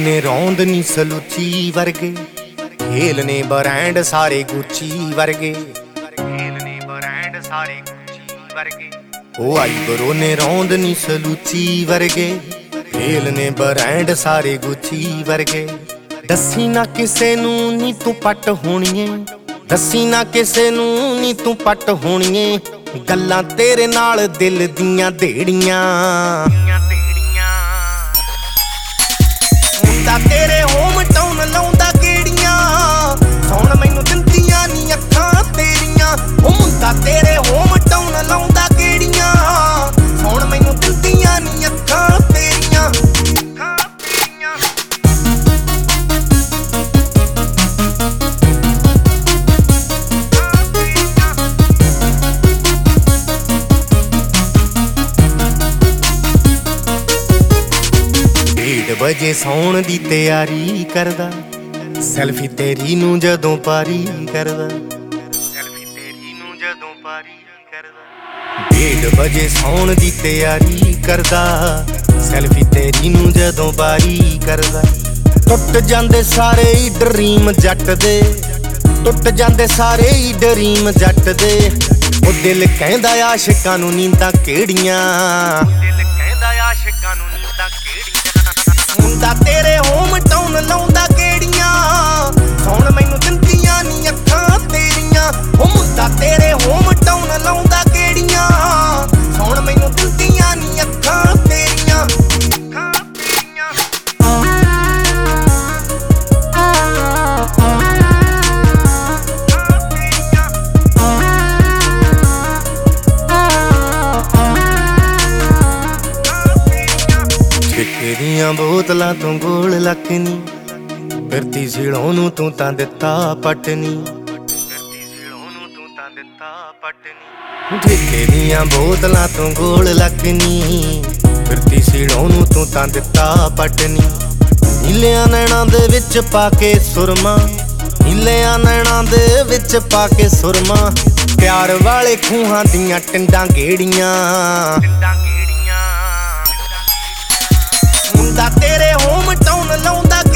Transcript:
ਨੇ ਰੌਂਦ ਨੀ ਸਲੂਚੀ ਵਰਗੇ, ਖੇਲ ਨੇ ਬ੍ਰਾਂਡ ਸਾਰੇ ਗੁੱਚੀ ਵਰਗੇ, ਖੇਲ ਨੇ ਬ੍ਰਾਂਡ ਸਾਰੇ ਗੁੱਚੀ ਵਰਗੇ। ਉਹ ਆਈਬਰੋ ਨੇ ਰੌਂਦ ਨੀ ਸਲੂਚੀ ਵਰਗੇ, ਖੇਲ ਨੇ ਬ੍ਰਾਂਡ ਸਾਰੇ ਗੁੱਚੀ ਵਰਗੇ। ਦੱਸੀ ਨਾ ਕਿਸੇ ਨੂੰ ਨੀ ਤੂੰ ਪੱਟ ਹੋਣੀਏ, ਦੱਸੀ ਨਾ ਕਿਸੇ ਨੂੰ ਨੀ ਤੂੰ ਪੱਟ ਹੋਣੀਏ, ਗੱਲਾਂ ਤੇਰੇ ਨਾਲ ਦਿਲ ਦੀਆਂ ਢੇੜੀਆਂ। ਮੁੰਡਾ ਤੇਰੇ ਹੋਮ ਟਾਊਨ ਲਾਉਂਦਾ ਗੇੜੀਆਂ, ਸੌਣ ਮੈਨੂੰ ਦਿੰਦੀਆਂ ਨੀ ਅੱਖਾਂ ਤੇਰੀਆਂ। ਉਹ ਮੁੰਡਾ ਤੇਰੇ ਹੋਮ ਟਾਊਨ ਲਾਉਂਦਾ ਗੇੜੀਆਂ, ਸੌਣ ਮੈਨੂੰ ਦਿੰਦੀਆਂ ਨੀ ਅੱਖਾਂ ਤੇਰੀਆਂ। ਵਜੇ ਸੌਣ ਦੀ ਤਿਆਰੀ ਕਰਦਾ, ਸੈਲਫੀ ਤੇਰੀ ਨੂੰ ਜਦੋਂ ਪਾਰੀ ਕਰਦਾ, ਸੈਲਫੀ ਤੇਰੀ ਨੂੰ ਜਦੋਂ ਪਾਰੀ ਕਰਦਾ। 1:30 ਵਜੇ ਸੌਣ ਦੀ ਤਿਆਰੀ ਕਰਦਾ, ਸੈਲਫੀ ਤੇਰੀ ਨੂੰ ਜਦੋਂ ਪਾਰੀ ਕਰਦਾ। ਟੁੱਟ ਜਾਂਦੇ ਸਾਰੇ ਹੀ ਡਰੀਮ ਜੱਟ ਦੇ, ਟੁੱਟ ਜਾਂਦੇ ਸਾਰੇ ਹੀ ਡਰੀਮ ਜੱਟ ਦੇ। ਉਹ ਦਿਲ ਕਹਿੰਦਾ ਆਸ਼ਿਕਾਂ ਨੂੰ ਨੀਂਦਾਂ ਕਿਹੜੀਆਂ, ਦਿਲ ਕਹਿੰਦਾ ਆਸ਼ਿਕਾਂ ਨੂੰ ਨੀਂਦਾਂ ਕਿਹੜੀਆਂ। ਮੁੰਡਾ ਤੇਰੇ ਹੋਮ ਟਾਊਨ ਲਾਉਂਦਾ ਗੇੜੀਆਂ, ਸੌਣ ਮੈਨੂੰ ਦਿੰਦੀਆਂ ਨੀ ਅੱਖਾਂ ਤੇਰੀਆਂ। ਉਹ ਮੁੰਡਾ ਤੇਰੇ ਹੋਮ ਟਾਊਨ ਲਾਉਂਦਾ ਗੇੜੀਆਂ, ਸੌਣ ਮੈਨੂੰ ਦਿੰਦੀਆਂ ਨੀ ਅੱਖਾਂ ਤੇਰੀਆਂ। ਠੇਕੇ ਦੀਆਂ ਬੋਤਲਾਂ ਤੋਂ ਗੋਲ ਲੱਕਨੀ, ਫਿਰਤੀ ਸਿਲੋਂ ਨੂੰ ਤੂੰ ਤਾਂ ਦਿੱਤਾ ਪਟਨੀ, ਫਿਰਤੀ ਸਿਲੋਂ ਨੂੰ ਤੂੰ ਤਾਂ ਦਿੱਤਾ ਪਟਨੀ। ਠੇਕੇ ਦੀਆਂ ਬੋਤਲਾਂ ਤੋਂ ਗੋਲ ਲੱਕਨੀ, ਫਿਰਤੀ ਸਿਲੋਂ ਨੂੰ ਤੂੰ ਤਾਂ ਦਿੱਤਾ ਪਟਨੀ। ਨੀਲਿਆਂ ਨੈਣਾਂ ਦੇ ਵਿੱਚ ਪਾ ਕੇ ਸੁਰਮਾ, ਨੀਲਿਆਂ ਨੈਣਾਂ ਦੇ ਵਿੱਚ ਪਾ ਕੇ ਸੁਰਮਾ। ਪਿਆਰ ਵਾਲੇ ਖੂਹਾਂ ਦੀਆਂ ਟਿੰਡਾਂ ਗੇੜੀਆਂ, ਮੁੰਡਾ ਤੇਰੇ ਹੋਮ ਟਾਊਨ ਲਾਉਂਦਾ